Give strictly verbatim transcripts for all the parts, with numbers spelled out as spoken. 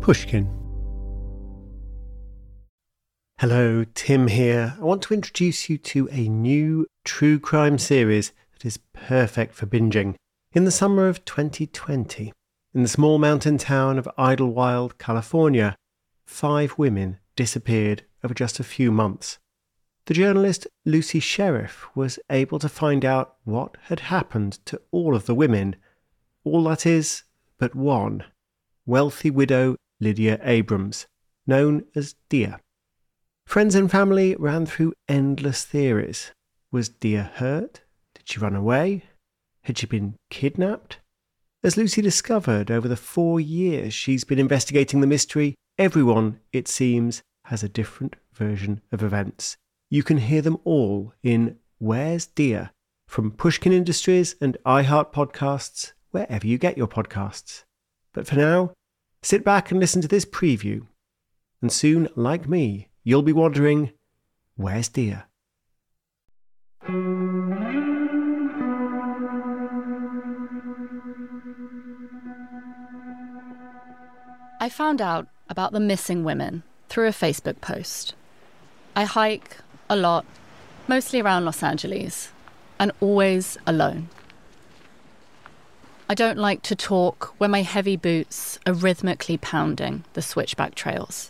Pushkin. Hello, Tim here. I want to introduce you to a new true crime series that is perfect for binging. In the summer of twenty twenty, in the small mountain town of Idlewild, California, five women disappeared over just a few months. The journalist Lucy Sheriff was able to find out what had happened to all of the women. All that is, but one. Wealthy widow Lydia Abrams, known as Dia. Friends and family ran through endless theories. Was Dia hurt? Did she run away? Had she been kidnapped? As Lucy discovered over the four years she's been investigating the mystery, everyone, it seems, has a different version of events. You can hear them all in Where's Dia? From Pushkin Industries and iHeart Podcasts, wherever you get your podcasts. But for now, sit back and listen to this preview. And soon, like me, you'll be wondering, where's Dia? I found out about the missing women through a Facebook post. I hike a lot, mostly around Los Angeles, and always alone. I don't like to talk when my heavy boots are rhythmically pounding the switchback trails.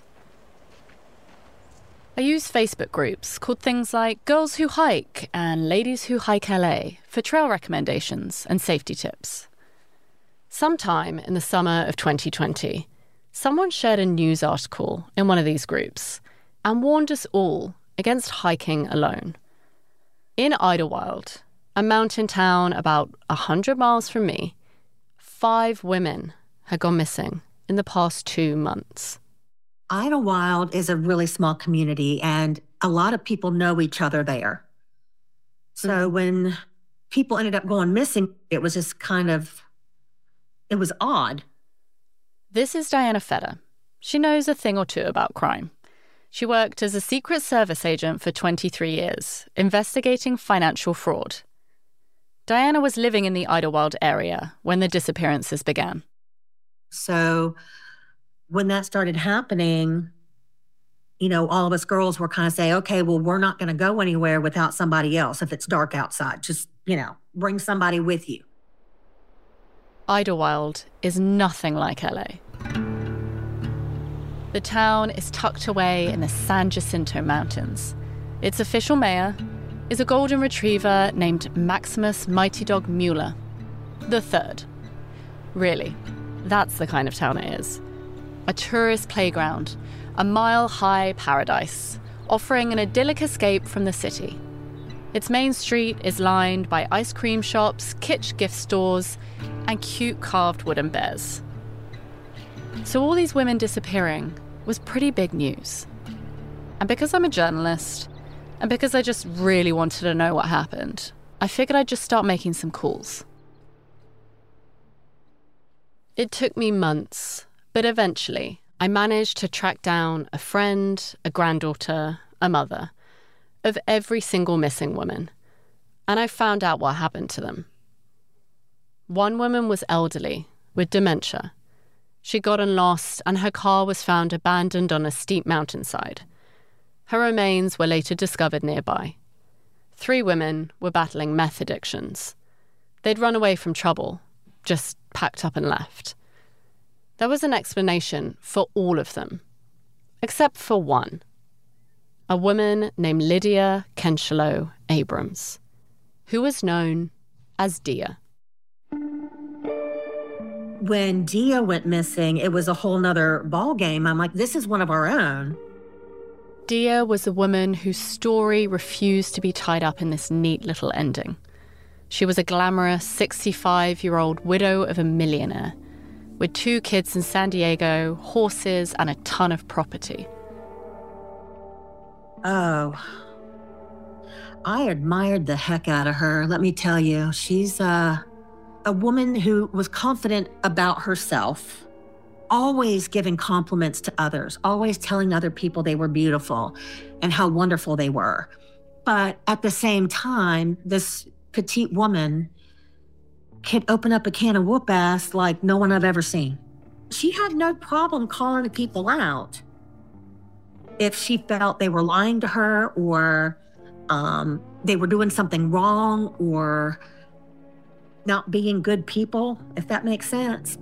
I use Facebook groups called things like Girls Who Hike and Ladies Who Hike L A for trail recommendations and safety tips. Sometime in the summer of twenty twenty, someone shared a news article in one of these groups and warned us all against hiking alone. In Idlewild, a mountain town about one hundred miles from me, five women had gone missing in the past two months. Idlewild is a really small community, and a lot of people know each other there. So mm-hmm. when people ended up going missing, it was just kind of, it was odd. This is Diana Feder. She knows a thing or two about crime. She worked as a Secret Service agent for twenty-three years, investigating financial fraud. Diana was living in the Idlewild area when the disappearances began. So when that started happening, you know, all of us girls were kind of saying, okay, well, we're not going to go anywhere without somebody else if it's dark outside. Just, you know, bring somebody with you. Idlewild is nothing like L A. The town is tucked away in the San Jacinto Mountains. Its official mayor is a golden retriever named Maximus Mighty Dog Mueller the Third. Really, that's the kind of town it is. A tourist playground, a mile-high paradise, offering an idyllic escape from the city. Its main street is lined by ice cream shops, kitsch gift stores, and cute carved wooden bears. So all these women disappearing was pretty big news. And because I'm a journalist, and because I just really wanted to know what happened, I figured I'd just start making some calls. It took me months, but eventually I managed to track down a friend, a granddaughter, a mother, of every single missing woman, and I found out what happened to them. One woman was elderly, with dementia. She'd gotten lost, and her car was found abandoned on a steep mountainside. Her remains were later discovered nearby. Three women were battling meth addictions. They'd run away from trouble, just packed up and left. There was an explanation for all of them, except for one. A woman named Lydia Kenshalo Abrams, who was known as Dia. When Dia went missing, it was a whole nother ball game. I'm like, this is one of our own. Dia was a woman whose story refused to be tied up in this neat little ending. She was a glamorous sixty-five-year-old widow of a millionaire, with two kids in San Diego, horses, and a ton of property. Oh, I admired the heck out of her, let me tell you. She's uh, a woman who was confident about herself, always giving compliments to others, always telling other people they were beautiful and how wonderful they were. But at the same time, this petite woman could open up a can of whoop ass like no one I've ever seen. she had no problem calling people out if she felt they were lying to her or um, they were doing something wrong or not being good people, if that makes sense.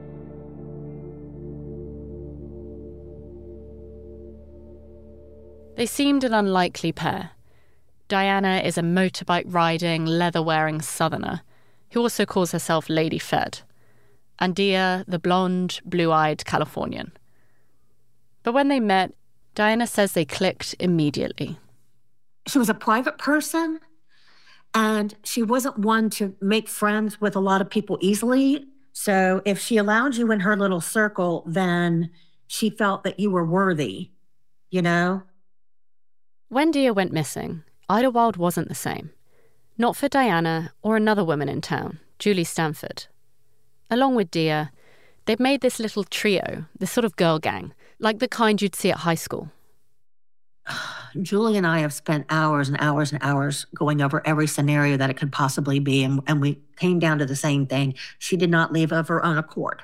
They seemed an unlikely pair. Diana is a motorbike-riding, leather-wearing southerner who also calls herself Lady Fed, and Dia, the blonde, blue-eyed Californian. But when they met, Diana says they clicked immediately. She was a private person, and she wasn't one to make friends with a lot of people easily. So if she allowed you in her little circle, then she felt that you were worthy, you know? When Dia went missing, Idlewild wasn't the same. Not for Diana or another woman in town, Julie Stanford. Along with Dia, they'd made this little trio, this sort of girl gang, like the kind you'd see at high school. Julie and I have spent hours and hours and hours going over every scenario that it could possibly be, and, and we came down to the same thing. She did not leave of her own accord.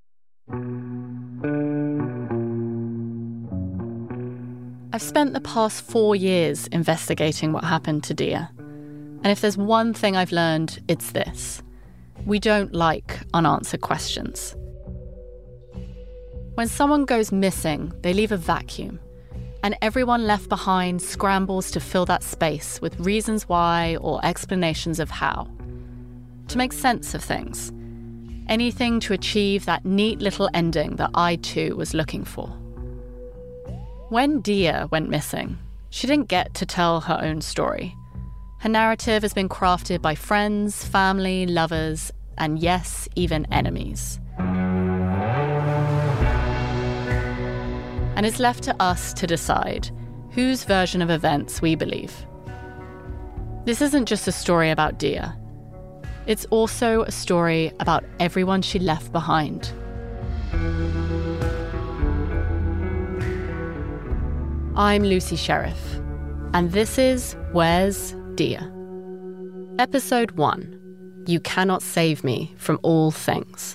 I've spent the past four years investigating what happened to Dia. And if there's one thing I've learned, it's this. We don't like unanswered questions. When someone goes missing, they leave a vacuum. And everyone left behind scrambles to fill that space with reasons why or explanations of how. To make sense of things. Anything to achieve that neat little ending that I too was looking for. When Dia went missing, she didn't get to tell her own story. Her narrative has been crafted by friends, family, lovers, and yes, even enemies. And it's left to us to decide whose version of events we believe. This isn't just a story about Dia. It's also a story about everyone she left behind. I'm Lucy Sheriff, and this is Where's Dia? Episode one, You Cannot Save Me from All Things.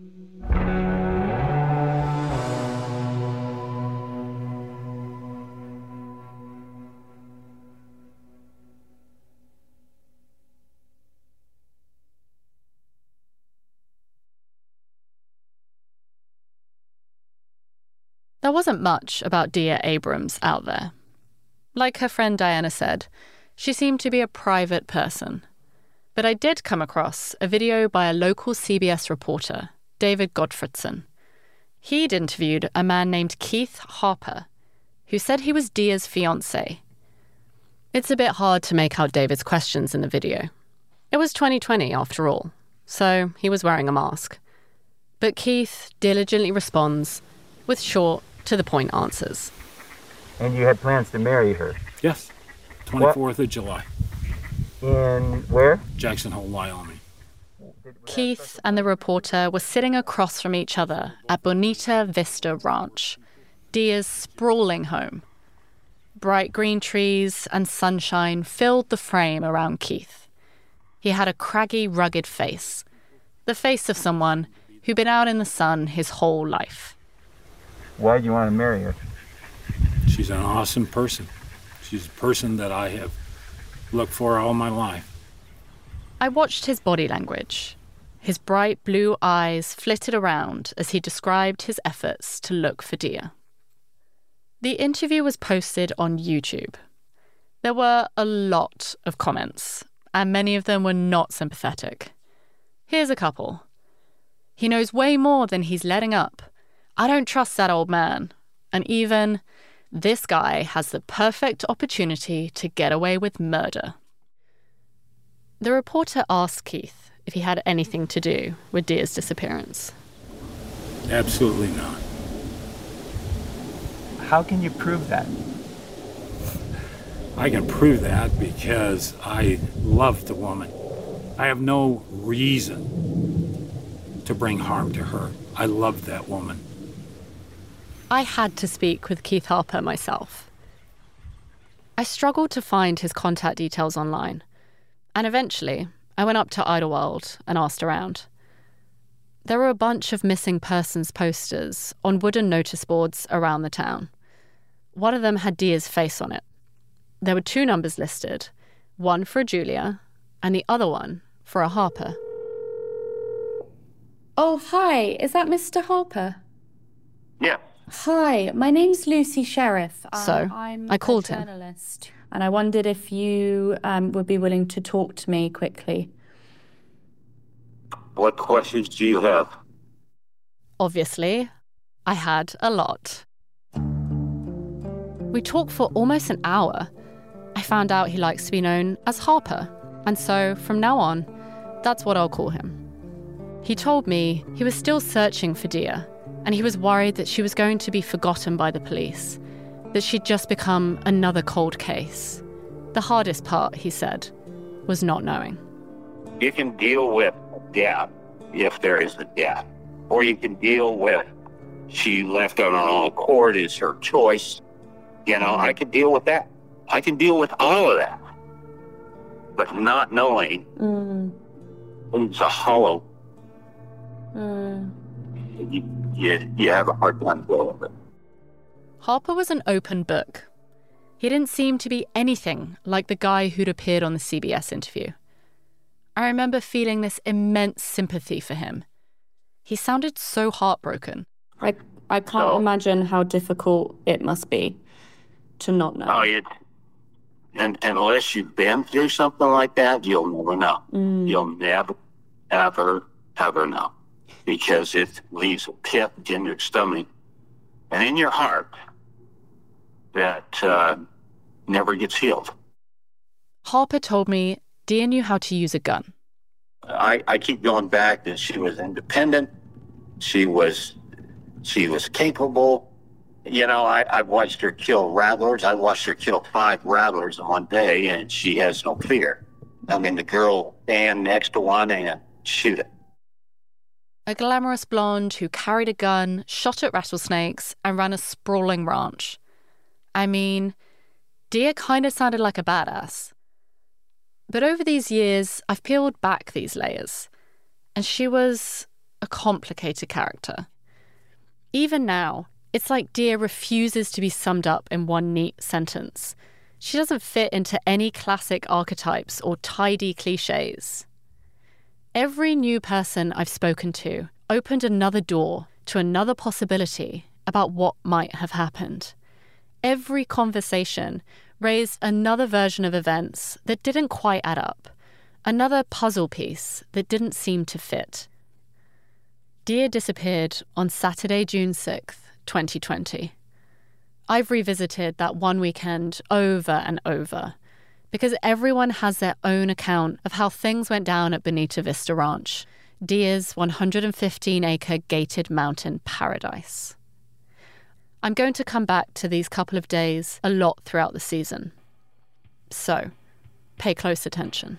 There wasn't much about Dia Abrams out there. Like her friend Diana said, she seemed to be a private person. But I did come across a video by a local C B S reporter, David Godfredson. He'd interviewed a man named Keith Harper, who said he was Dia's fiancé. It's a bit hard to make out David's questions in the video. It was twenty twenty, after all, so he was wearing a mask. But Keith diligently responds with short, to-the-point answers. And you had plans to marry her? Yes, twenty-fourth of July. In where? Jackson Hole, Wyoming. Keith and the reporter were sitting across from each other at Bonita Vista Ranch, Dia's sprawling home. Bright green trees and sunshine filled the frame around Keith. He had a craggy, rugged face, the face of someone who'd been out in the sun his whole life. Why do you want to marry her? She's an awesome person. She's a person that I have looked for all my life. I watched his body language. His bright blue eyes flitted around as he described his efforts to look for Dia. The interview was posted on YouTube. There were a lot of comments, and many of them were not sympathetic. Here's a couple. He knows way more than he's letting up. I don't trust that old man. And even, this guy has the perfect opportunity to get away with murder. The reporter asked Keith if he had anything to do with Dia's disappearance. Absolutely not. How can you prove that? I can prove that because I love the woman. I have no reason to bring harm to her. I love that woman. I had to speak with Keith Harper myself. I struggled to find his contact details online, and eventually I went up to Idlewild and asked around. There were a bunch of missing persons posters on wooden notice boards around the town. One of them had Dia's face on it. There were two numbers listed, one for a Julia and the other one for a Harper. Oh, hi. Is that Mister Harper? Yeah. Hi, my name's Lucy Sheriff. Um, So, I'm I called a him. journalist, and I wondered if you um, would be willing to talk to me quickly. What questions do you have? Obviously, I had a lot. We talked for almost an hour. I found out he likes to be known as Harper, and so from now on, that's what I'll call him. He told me he was still searching for Dia, and he was worried that she was going to be forgotten by the police, that she'd just become another cold case. The hardest part, he said, was not knowing. You can deal with death if there is a death, or you can deal with she left on her own accord, is her choice. You know, I can deal with that. I can deal with all of that. But not knowing Mm. it's a hollow. Mm. You, you, you have a hard time dealing with it. Harper was an open book. He didn't seem to be anything like the guy who'd appeared on the C B S interview. I remember feeling this immense sympathy for him. He sounded so heartbroken. I, I can't No. imagine how difficult it must be to not know. Oh, it, and unless you've been through something like that, you'll never know. Mm. You'll never, ever, ever know. Because it leaves a pit in your stomach and in your heart that uh, never gets healed. Harper told me Dia knew how to use a gun. I, I keep going back that she was independent. She was she was capable. You know, I, I watched her kill rattlers. I watched her kill five rattlers in one day, and she has no fear. I mean, the girl stand next to one and shoot it. A glamorous blonde who carried a gun, shot at rattlesnakes, and ran a sprawling ranch. I mean, Dia kind of sounded like a badass. But over these years, I've peeled back these layers, and she was a complicated character. Even now, it's like Dia refuses to be summed up in one neat sentence. She doesn't fit into any classic archetypes or tidy cliches. Every new person I've spoken to opened another door to another possibility about what might have happened. Every conversation raised another version of events that didn't quite add up, another puzzle piece that didn't seem to fit. Dia disappeared on Saturday, June sixth, twenty twenty. I've revisited that one weekend over and over because everyone has their own account of how things went down at Bonita Vista Ranch, Dia's one hundred fifteen acre gated mountain paradise. I'm going to come back to these couple of days a lot throughout the season. So, pay close attention.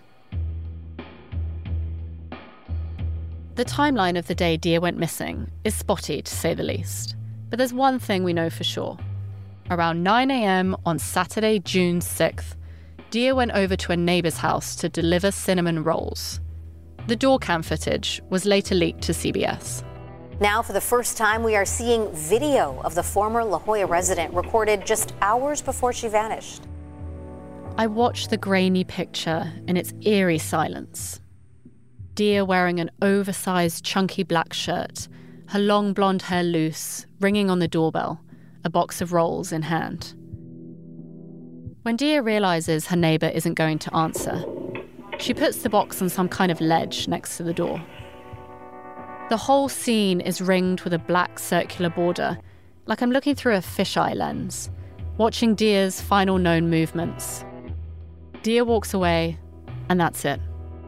The timeline of the day Dia went missing is spotty, to say the least. But there's one thing we know for sure. Around nine a.m. on Saturday, June sixth, Dia went over to a neighbour's house to deliver cinnamon rolls. The door cam footage was later leaked to C B S. Now, for the first time, we are seeing video of the former La Jolla resident recorded just hours before she vanished. I watched the grainy picture in its eerie silence. Dia wearing an oversized, chunky black shirt, her long blonde hair loose, ringing on the doorbell, a box of rolls in hand. When Dia realizes her neighbor isn't going to answer, she puts the box on some kind of ledge next to the door. The whole scene is ringed with a black circular border, like I'm looking through a fisheye lens, watching Dia's final known movements. Dia walks away, and that's it.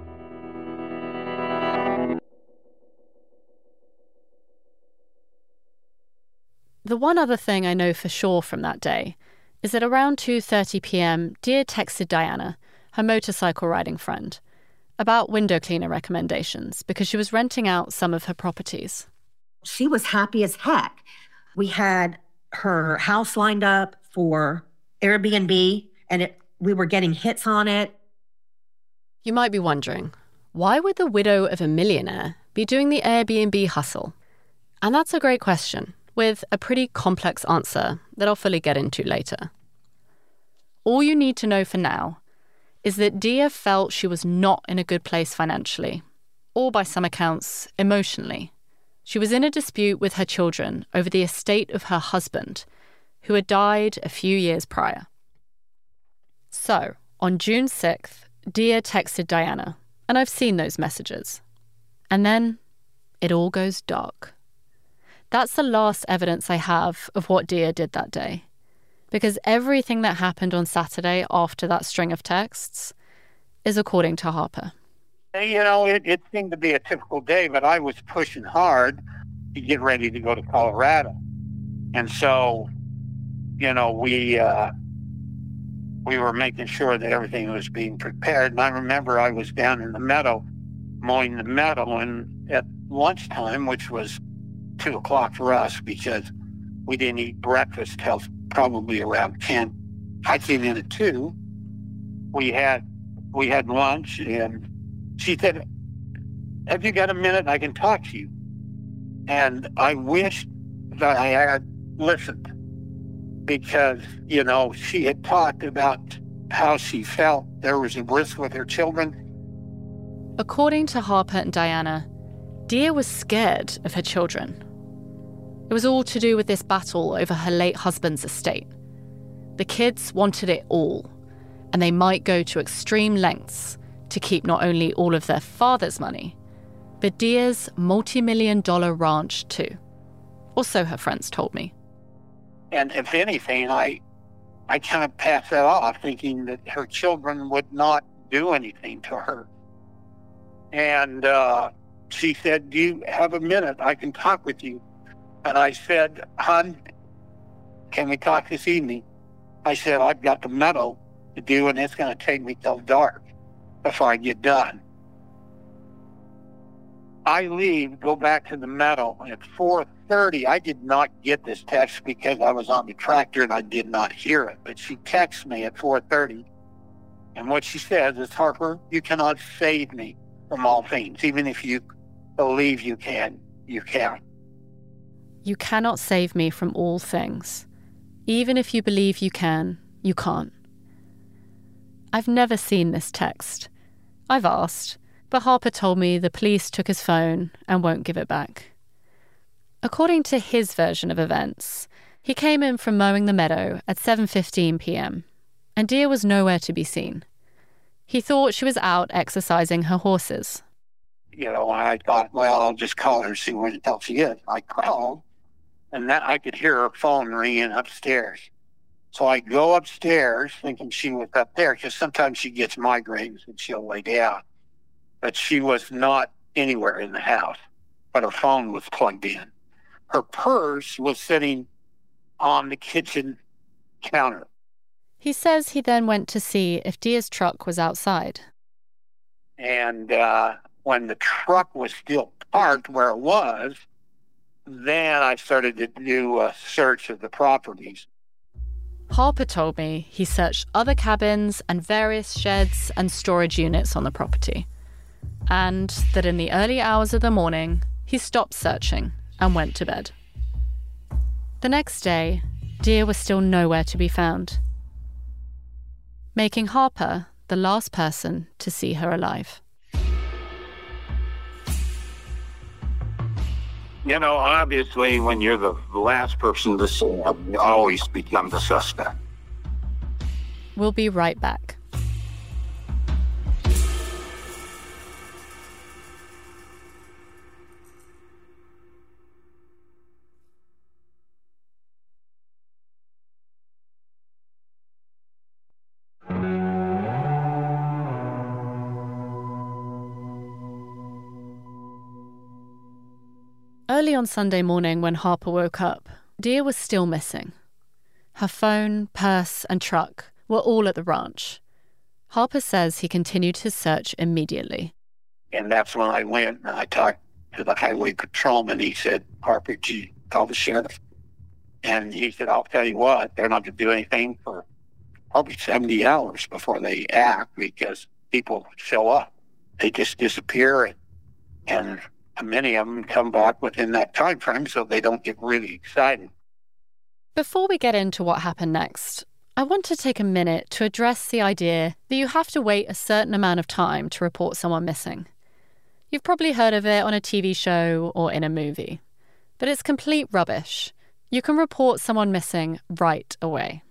The one other thing I know for sure from that day is that around two thirty p.m, Dia texted Diana, her motorcycle riding friend, about window cleaner recommendations because she was renting out some of her properties. She was happy as heck. We had her house lined up for Airbnb, and it, we were getting hits on it. You might be wondering, why would the widow of a millionaire be doing the Airbnb hustle? And that's a great question, with a pretty complex answer that I'll fully get into later. All you need to know for now is that Dia felt she was not in a good place financially, or by some accounts, emotionally. She was in a dispute with her children over the estate of her husband, who had died a few years prior. So, on June sixth, Dia texted Diana, and I've seen those messages. And then it all goes dark. That's the last evidence I have of what Dia did that day, because everything that happened on Saturday after that string of texts is according to Harper. You know, it, it seemed to be a typical day, but I was pushing hard to get ready to go to Colorado. And so, you know, we uh, we were making sure that everything was being prepared. And I remember I was down in the meadow, mowing the meadow, and at lunchtime, which was two o'clock for us because we didn't eat breakfast till probably around ten. I came in at two. We had we had lunch, and she said, "Have you got a minute? I can talk to you." And I wished that I had listened, because, you know, she had talked about how she felt there was a risk with her children. According to Harper and Diana, Dia was scared of her children. It was all to do with this battle over her late husband's estate. The kids wanted it all, and they might go to extreme lengths to keep not only all of their father's money, but Dia's multi-million dollar ranch too. Or so her friends told me. And if anything, I I kind of passed that off, thinking that her children would not do anything to her. And uh, she said, "Do you have a minute? I can talk with you." And I said, "Hon, can we talk this evening?" I said, "I've got the meadow to do, and it's going to take me till dark before I get done." I leave, go back to the meadow, and at four thirty, I did not get this text because I was on the tractor and I did not hear it. But she texts me at four thirty, and what she says is, "Harper, you cannot save me from all things. Even if you believe you can, you can't." You cannot save me from all things. Even if you believe you can, you can't. I've never seen this text. I've asked, but Harper told me the police took his phone and won't give it back. According to his version of events, he came in from mowing the meadow at seven fifteen p.m, and Dia was nowhere to be seen. He thought she was out exercising her horses. You know, I thought, well, I'll just call her and see where the hell she is. I called, and that I could hear her phone ringing upstairs. So I go upstairs thinking she was up there, because sometimes she gets migraines and she'll lay down. But she was not anywhere in the house, but her phone was plugged in. Her purse was sitting on the kitchen counter. He says he then went to see if Dia's truck was outside. And uh, when the truck was still parked where it was, then I started to do a search of the properties. Harper told me he searched other cabins and various sheds and storage units on the property, and that in the early hours of the morning, he stopped searching and went to bed. The next day, Dia was still nowhere to be found, making Harper the last person to see her alive. You know, obviously, when you're the last person to see them, you always become the suspect. We'll be right back. Early on Sunday morning when Harper woke up, Dia was still missing. Her phone, purse, and truck were all at the ranch. Harper says he continued his search immediately. And that's when I went and I talked to the highway patrolman. He said, "Harper, did you call the sheriff?" And he said, "I'll tell you what, they're not going to do anything for probably seventy hours before they act, because people show up. They just disappear, and, and many of them come back within that time frame, so they don't get really excited. Before we get into what happened next, I want to take a minute to address the idea that you have to wait a certain amount of time to report someone missing. You've probably heard of it on a T V show or in a movie, but it's complete rubbish. You can report someone missing right away.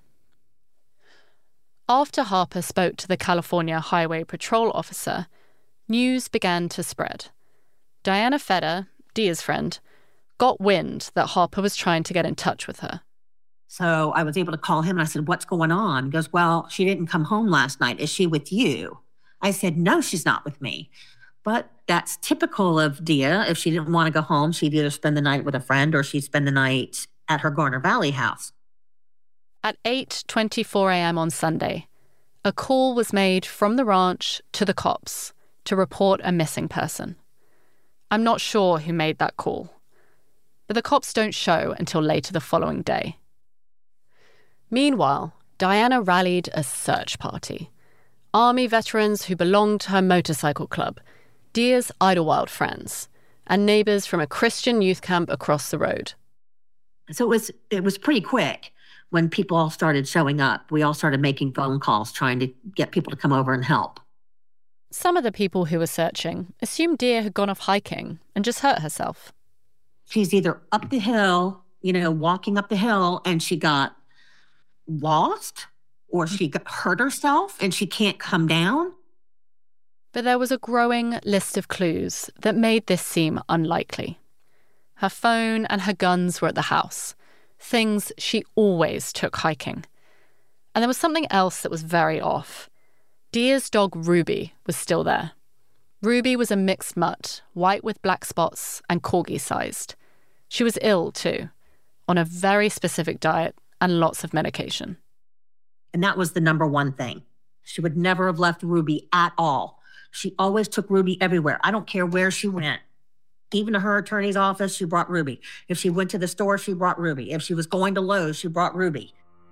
After Harper spoke to the California Highway Patrol officer, news began to spread. Diana Feder, Dia's friend, got wind that Harper was trying to get in touch with her. So I was able to call him and I said, what's going on? He goes, well, she didn't come home last night. Is she with you? I said, no, she's not with me. But that's typical of Dia. If she didn't want to go home, she'd either spend the night with a friend or she'd spend the night at her Garner Valley house. At eight twenty-four a.m. on Sunday, a call was made from the ranch to the cops to report a missing person. I'm not sure who made that call, but the cops don't show until later the following day. Meanwhile, Diana rallied a search party. Army veterans who belonged to her motorcycle club, Dia's Idlewild friends, and neighbors from a Christian youth camp across the road. So it was it was pretty quick when people all started showing up. We all started making phone calls trying to get people to come over and help. Some of the people who were searching assumed Dia had gone off hiking and just hurt herself. She's either up the hill, you know, walking up the hill, and she got lost, or she got hurt herself and she can't come down. But there was a growing list of clues that made this seem unlikely. Her phone and her guns were at the house, things she always took hiking. And there was something else that was very off. Dia's dog Ruby was still there. Ruby was a mixed mutt, white with black spots and corgi-sized. She was ill too, on a very specific diet and lots of medication. And that was the number one thing. She would never have left Ruby at all. She always took Ruby everywhere. I don't care where she went. Even to her attorney's office, she brought Ruby. If she went to the store, she brought Ruby. If she was going to Lowe's, she brought Ruby.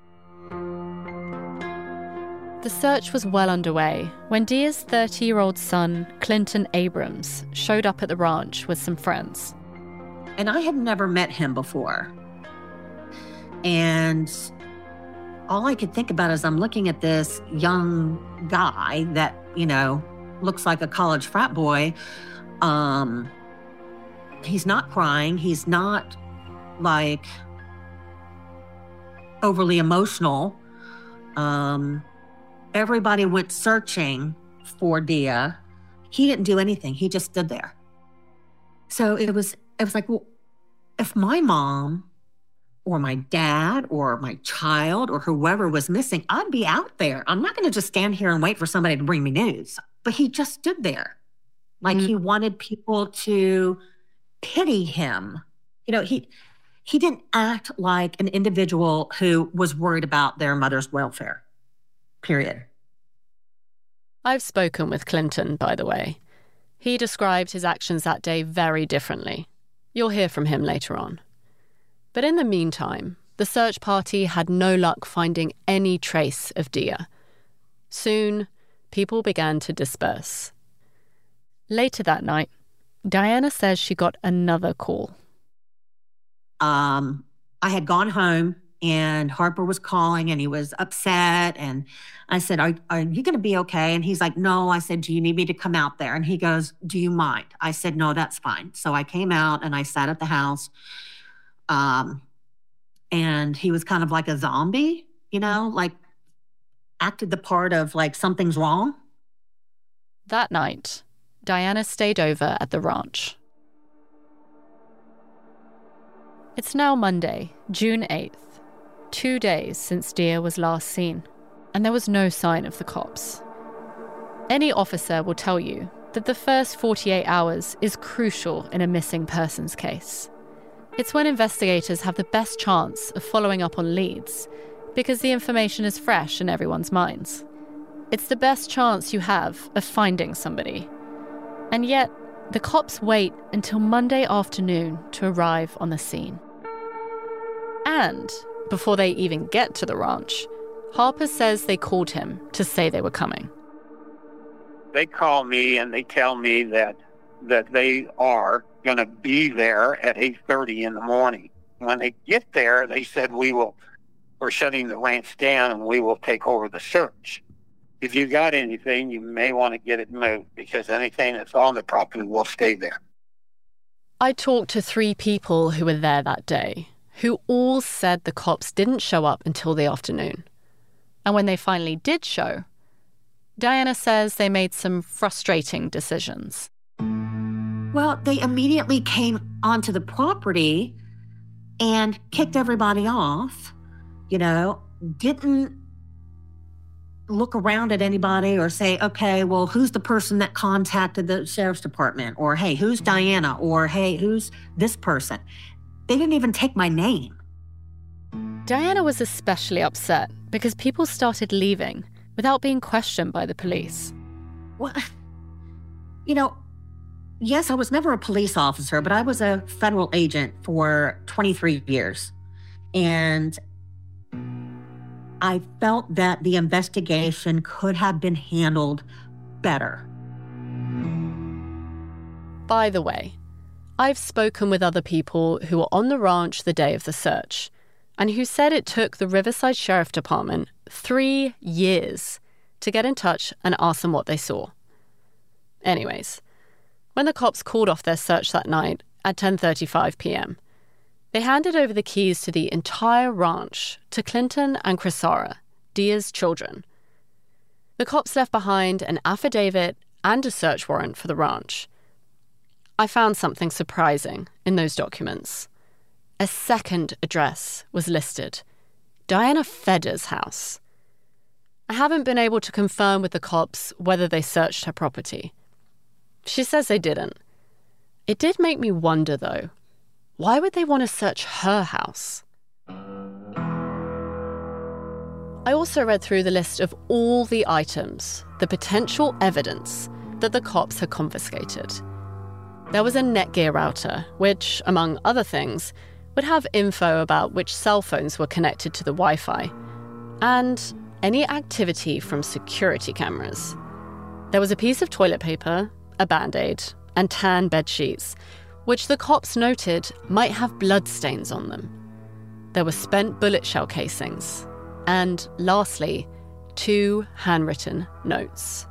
The search was well underway when Dia's thirty-year-old son, Clinton Abrams, showed up at the ranch with some friends. And I had never met him before. And all I could think about is I'm looking at this young guy that, you know, looks like a college frat boy. Um, he's not crying. He's not, like, overly emotional. Um, everybody went searching for Dia. He didn't do anything. He just stood there. So it was, it was like, well, if my mom or my dad or my child or whoever was missing, I'd be out there. I'm not going to just stand here and wait for somebody to bring me news. But he just stood there. Like mm-hmm. He wanted people to pity him. You know, he he didn't act like an individual who was worried about their mother's welfare, period. I've spoken with Clinton, by the way. He described his actions that day very differently. You'll hear from him later on. But in the meantime, the search party had no luck finding any trace of Dia. Soon, people began to disperse. Later that night, Diana says she got another call. Um, I had gone home and Harper was calling and he was upset. And I said, are, are you going to be okay? And he's like, no. I said, do you need me to come out there? And he goes, do you mind? I said, no, that's fine. So I came out and I sat at the house. Um, and he was kind of like a zombie, you know, like acted the part of like something's wrong. That night, Diana stayed over at the ranch. It's now Monday, June eighth, two days since Dia was last seen, and there was no sign of the cops. Any officer will tell you that the first forty-eight hours is crucial in a missing persons case. It's when investigators have the best chance of following up on leads, because the information is fresh in everyone's minds. It's the best chance you have of finding somebody. And yet, the cops wait until Monday afternoon to arrive on the scene. And before they even get to the ranch, Harper says they called him to say they were coming. They call me and they tell me that that they are going to be there at eight thirty in the morning. When they get there, they said, we will, we're shutting the ranch down and we will take over the search. If you got anything, you may want to get it moved because anything that's on the property will stay there. I talked to three people who were there that day, who all said the cops didn't show up until the afternoon. And when they finally did show, Diana says they made some frustrating decisions. Well, they immediately came onto the property and kicked everybody off, you know, didn't look around at anybody or say, okay, well, who's the person that contacted the sheriff's department? Or, hey, who's Diana? Or, hey, who's this person? They didn't even take my name. Diana was especially upset because people started leaving without being questioned by the police. Well, you know, yes, I was never a police officer, but I was a federal agent for twenty-three years. And I felt that the investigation could have been handled better. By the way, I've spoken with other people who were on the ranch the day of the search and who said it took the Riverside Sheriff Department three years to get in touch and ask them what they saw. Anyways, when the cops called off their search that night at ten thirty-five p.m., they handed over the keys to the entire ranch to Clinton and Crisara, Dia's children. The cops left behind an affidavit and a search warrant for the ranch. I found something surprising in those documents. A second address was listed, Diana Feder's house. I haven't been able to confirm with the cops whether they searched her property. She says they didn't. It did make me wonder, though, why would they want to search her house? I also read through the list of all the items, the potential evidence that the cops had confiscated. There was a Netgear router, which, among other things, would have info about which cell phones were connected to the Wi-Fi, and any activity from security cameras. There was a piece of toilet paper, a Band-Aid, and tan bed sheets, which the cops noted might have bloodstains on them. There were spent bullet shell casings, and lastly, two handwritten notes.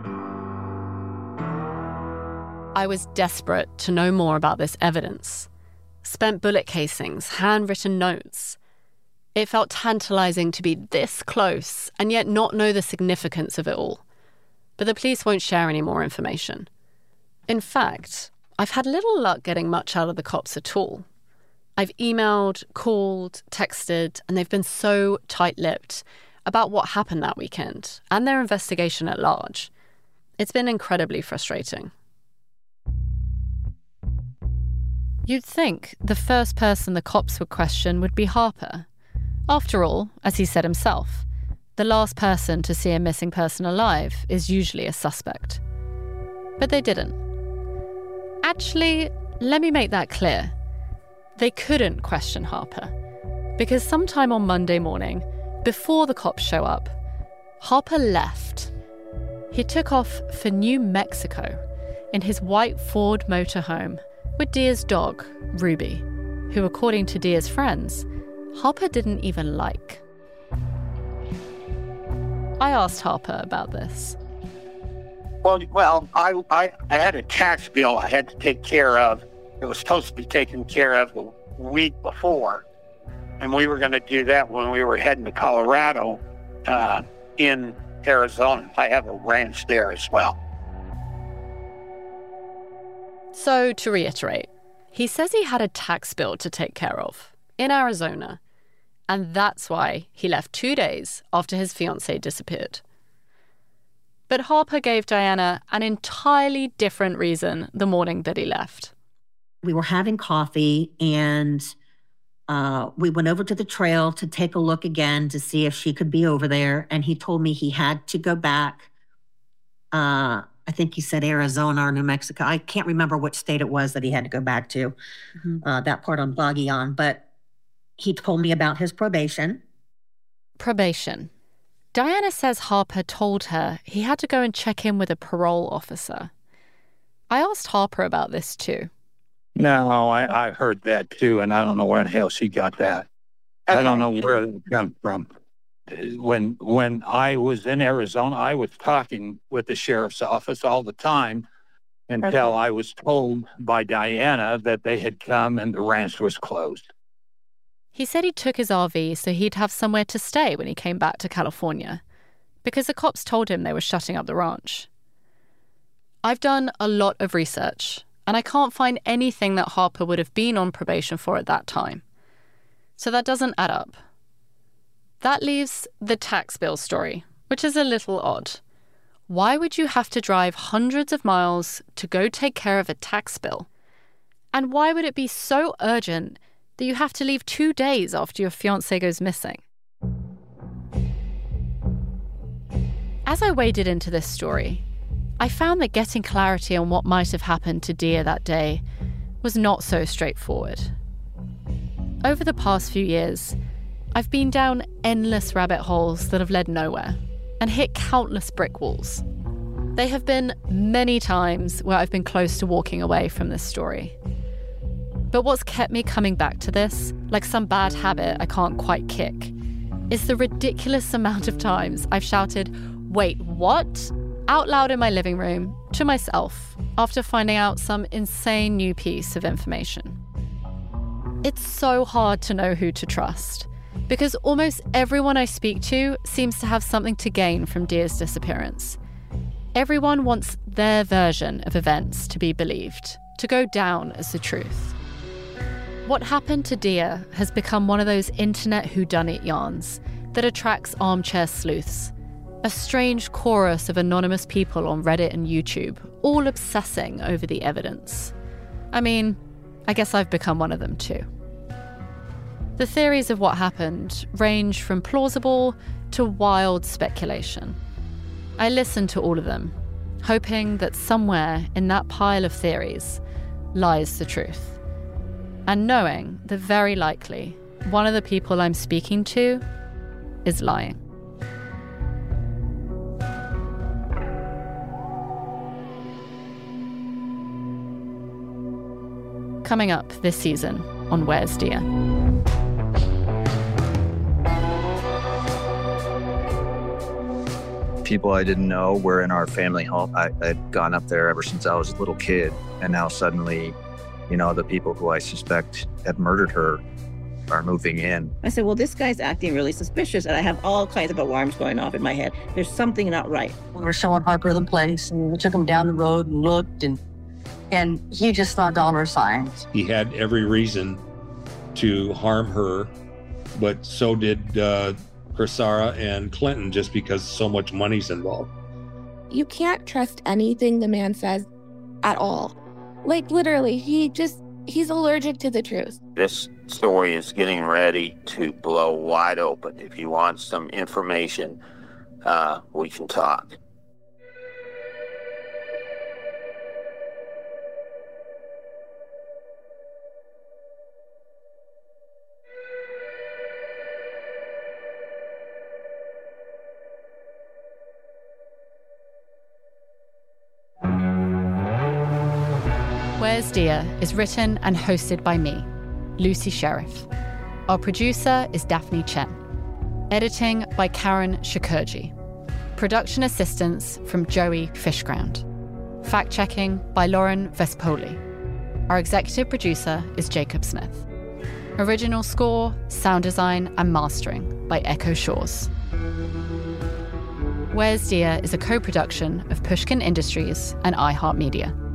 I was desperate to know more about this evidence. Spent bullet casings, handwritten notes. It felt tantalizing to be this close and yet not know the significance of it all. But the police won't share any more information. In fact, I've had little luck getting much out of the cops at all. I've emailed, called, texted, and they've been so tight-lipped about what happened that weekend and their investigation at large. It's been incredibly frustrating. You'd think the first person the cops would question would be Harper. After all, as he said himself, the last person to see a missing person alive is usually a suspect. But they didn't. Actually, let me make that clear. They couldn't question Harper, because sometime on Monday morning, before the cops show up, Harper left. He took off for New Mexico in his white Ford motorhome with Dia's dog, Ruby, who, according to Dia's friends, Harper didn't even like. I asked Harper about this. Well, well, I, I, I had a tax bill I had to take care of. It was supposed to be taken care of the week before. And we were going to do that when we were heading to Colorado, uh, in Arizona. I have a ranch there as well. So, to reiterate, he says he had a tax bill to take care of in Arizona, and that's why he left two days after his fiancée disappeared. But Harper gave Diana an entirely different reason the morning that he left. We were having coffee, and uh, we went over to the trail to take a look again to see if she could be over there, and he told me he had to go back. Uh, I think he said Arizona or New Mexico. I can't remember which state it was that he had to go back to, mm-hmm. uh, that part I'm boggy on. But he told me about his probation. Probation. Diana says Harper told her he had to go and check in with a parole officer. I asked Harper about this too. No, I, I heard that too, and I don't know where the hell she got that. I don't know where it comes from. When when I was in Arizona, I was talking with the sheriff's office all the time until okay. I was told by Diana that they had come and the ranch was closed. He said he took his R V so he'd have somewhere to stay when he came back to California, because the cops told him they were shutting up the ranch. I've done a lot of research, and I can't find anything that Harper would have been on probation for at that time. So that doesn't add up. That leaves the tax bill story, which is a little odd. Why would you have to drive hundreds of miles to go take care of a tax bill? And why would it be so urgent that you have to leave two days after your fiancé goes missing? As I waded into this story, I found that getting clarity on what might have happened to Dia that day was not so straightforward. Over the past few years, I've been down endless rabbit holes that have led nowhere and hit countless brick walls. There have been many times where I've been close to walking away from this story. But what's kept me coming back to this, like some bad habit I can't quite kick, is the ridiculous amount of times I've shouted, "Wait, what?" out loud in my living room to myself after finding out some insane new piece of information. It's so hard to know who to trust, because almost everyone I speak to seems to have something to gain from Dia's disappearance. Everyone wants their version of events to be believed, to go down as the truth. What happened to Dia has become one of those internet whodunit yarns that attracts armchair sleuths, a strange chorus of anonymous people on Reddit and YouTube, all obsessing over the evidence. I mean, I guess I've become one of them too. The theories of what happened range from plausible to wild speculation. I listen to all of them, hoping that somewhere in that pile of theories lies the truth. And knowing that very likely one of the people I'm speaking to is lying. Coming up this season on Where's Dia? People I didn't know were in our family home. I had gone up there ever since I was a little kid, and now suddenly, you know, the people who I suspect had murdered her are moving in. I said, well, this guy's acting really suspicious, and I have all kinds of alarms going off in my head. There's something not right. We were showing Harper the place, and we took him down the road and looked, and and he just saw dollar signs. He had every reason to harm her, but so did uh, Cressara and Clinton, just because so much money's involved. You can't trust anything the man says at all. Like, literally, he just, he's allergic to the truth. This story is getting ready to blow wide open. If you want some information, uh, we can talk. Where's Dia is written and hosted by me, Lucy Sheriff. Our producer is Daphne Chen. Editing by Karen Shakurji. Production assistance from Joey Fishground. Fact-checking by Lauren Vespoli. Our executive producer is Jacob Smith. Original score, sound design, and mastering by Echo Shores. Where's Dia is a co-production of Pushkin Industries and iHeartMedia.